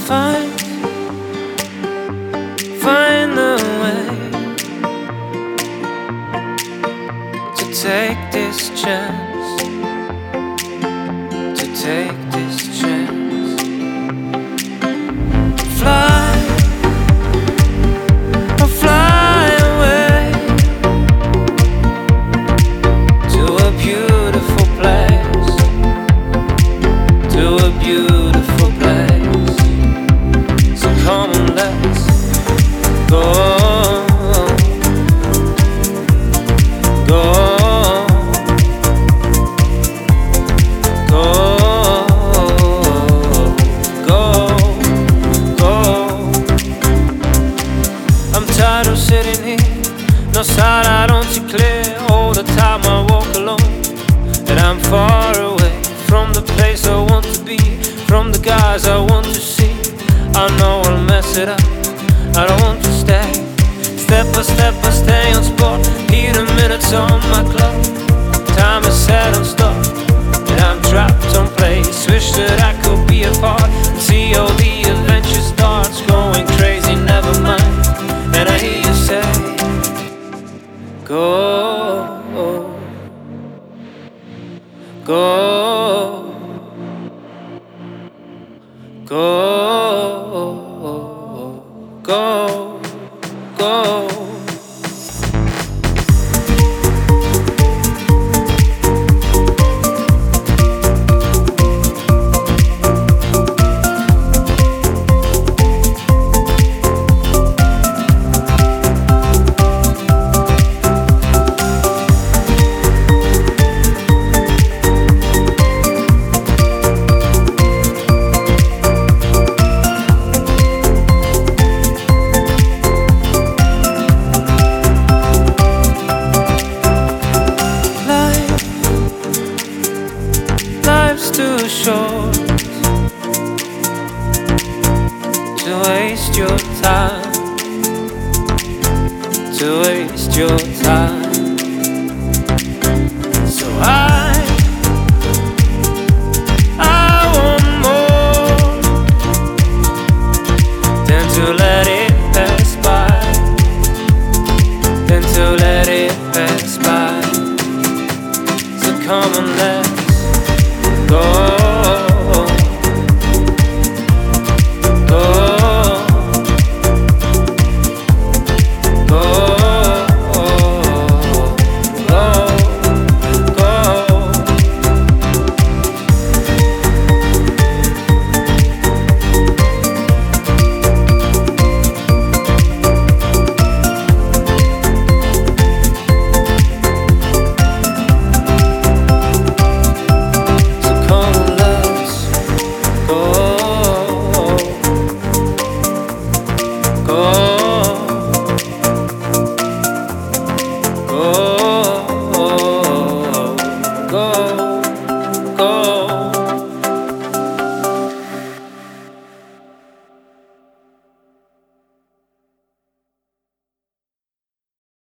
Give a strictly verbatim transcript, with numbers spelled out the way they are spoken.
Find, find the way to take this chance, to take this chance. Fly, or fly away to a beautiful place, to a beautiful place. So come on, let's go, go, go, go, go. I'm tired of sitting here, no side I don't see clear. All the time I walk alone, and I'm far away from the place I want to be, from the guys I want to see. I know I'll mess it up, I don't want to stay. Step by step I stay on spot, hear the minutes on my clock. Time is set on stop, and I'm trapped on place. Wish that I could be a part and see all the adventure starts. Going crazy, never mind. And I hear you say, go, go, go, go, go. Life's too short to waste your time, to waste your time.